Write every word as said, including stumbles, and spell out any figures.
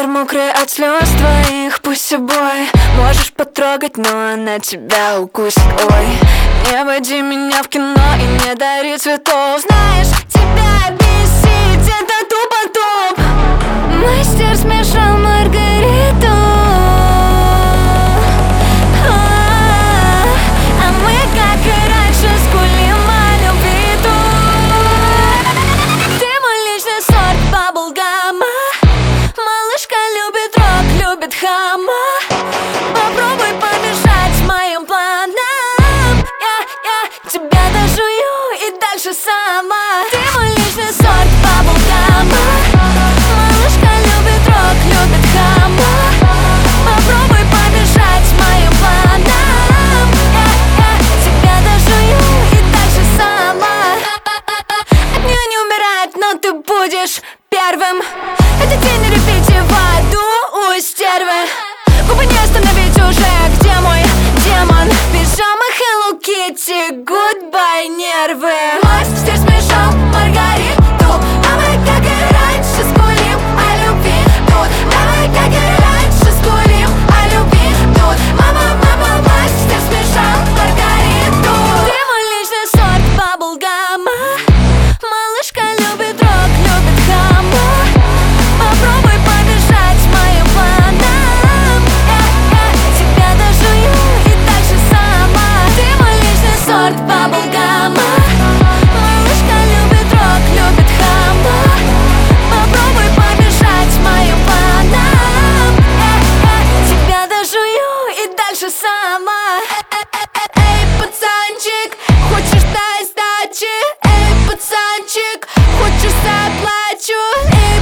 Свитер мокрый от слез твоих, пусть собой можешь потрогать, но она тебя укусит. Ой, не води меня в кино и не дари цветов. Знаешь, тебя бесит, это тупо-туп. Мастер смешал Маргариту, а мы, как и раньше, скулим о любви тут. Ты мой личный сорт баблгама. Малышка любит рок, любит хама. Попробуй помешать моим планам. Я, я тебя дожую и дальше сама. Ты мой личный сорт баблгама. Малышка любит рок, любит хама. Попробуй помешать моим планам. Я, я тебя дожую и дальше сама. От нее не умирать, но ты будешь первым. Это день на репите в аду у стервы. Губы не остановить уже, где мой демон? Пижама Hello Kitty, goodbye, нервы. Мастер смешал Маргариту, а мы, как и раньше, скулим о любви тут. Давай, как и раньше, скулим о любви тут. Мама, мама, мастер смешал Маргариту. Ты мой личный сорт баблгама. Малышка любит рок, любит хама. Попробуй помешать моим планам. Я, я тебя дожую и дальше сама. Ты мой личный сорт баблгама. Малышка любит рок, любит хама. Попробуй помешать моим планам. Я, я тебя дожую и дальше сама. Эй, пацанчик, хочешь дай сдачи? Эй, пацанчик, хочешь заплачу? Эй,